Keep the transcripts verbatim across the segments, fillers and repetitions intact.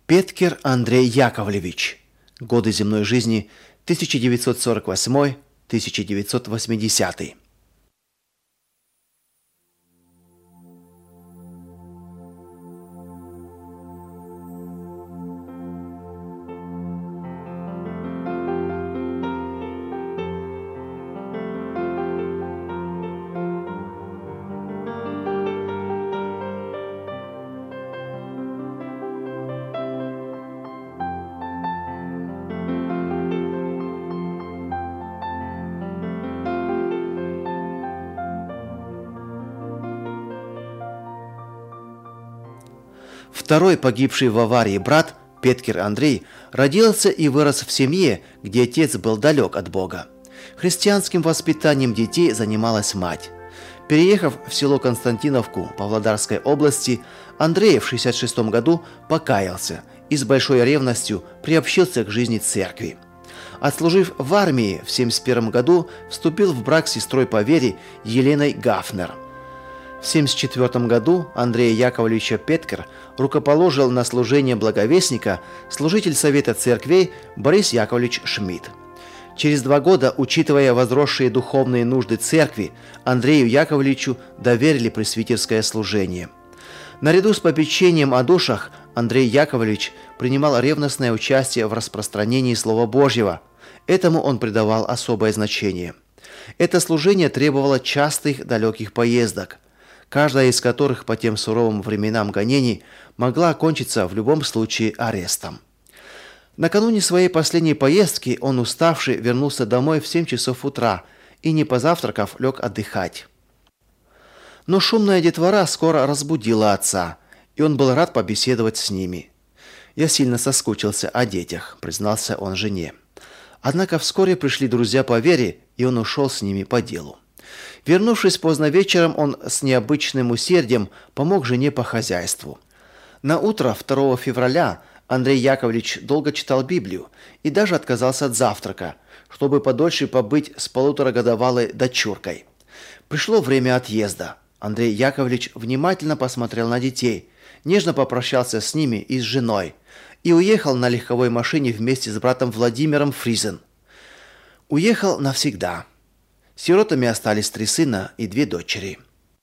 Петкер Андрей Яковлевич. Годы земной жизни тысяча девятьсот сорок восьмой — тысяча девятьсот восьмидесятый. Второй погибший в аварии брат, Петкер Андрей, родился и вырос в семье, где отец был далек от Бога. Христианским воспитанием детей занималась мать. Переехав в село Константиновку Павлодарской области, Андрей в шестьдесят шестом году покаялся и с большой ревностью приобщился к жизни церкви. Отслужив в армии, в семьдесят первом году вступил в брак с сестрой по вере Еленой Гафнер. В семьдесят четвёртом году Андрея Яковлевича Петкер рукоположил на служение благовестника служитель Совета церквей Борис Яковлевич Шмидт. Через два года, учитывая возросшие духовные нужды церкви, Андрею Яковлевичу доверили пресвитерское служение. Наряду с попечением о душах Андрей Яковлевич принимал ревностное участие в распространении Слова Божьего. Этому он придавал особое значение. Это служение требовало частых далеких поездок, каждая из которых по тем суровым временам гонений могла окончиться в любом случае арестом. Накануне своей последней поездки он, уставший, вернулся домой в семь часов утра и, не позавтракав, лег отдыхать. Но шумная детвора скоро разбудила отца, и он был рад побеседовать с ними. «Я сильно соскучился о детях», — признался он жене. Однако вскоре пришли друзья по вере, и он ушел с ними по делу. Вернувшись поздно вечером, он с необычным усердием помог жене по хозяйству. На утро второго февраля Андрей Яковлевич долго читал Библию и даже отказался от завтрака, чтобы подольше побыть с полуторагодовалой дочуркой. Пришло время отъезда. Андрей Яковлевич внимательно посмотрел на детей, нежно попрощался с ними и с женой и уехал на легковой машине вместе с братом Владимиром Фризен. Уехал навсегда. Сиротами остались три сына и две дочери.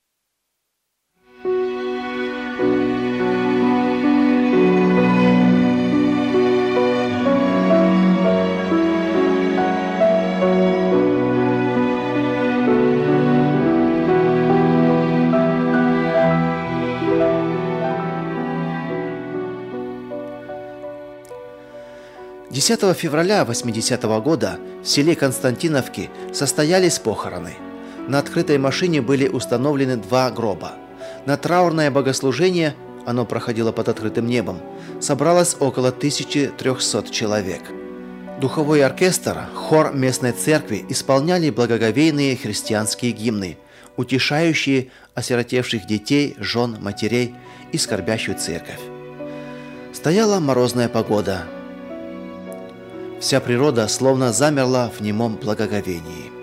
десятого февраля восьмидесятого года в селе Константиновки состоялись похороны. На открытой машине были установлены два гроба. На траурное богослужение, оно проходило под открытым небом, собралось около тысячи трёхсот человек. Духовой оркестр, хор местной церкви исполняли благоговейные христианские гимны, утешающие осиротевших детей, жен, матерей и скорбящую церковь. Стояла морозная погода. Вся природа словно замерла в немом благоговении.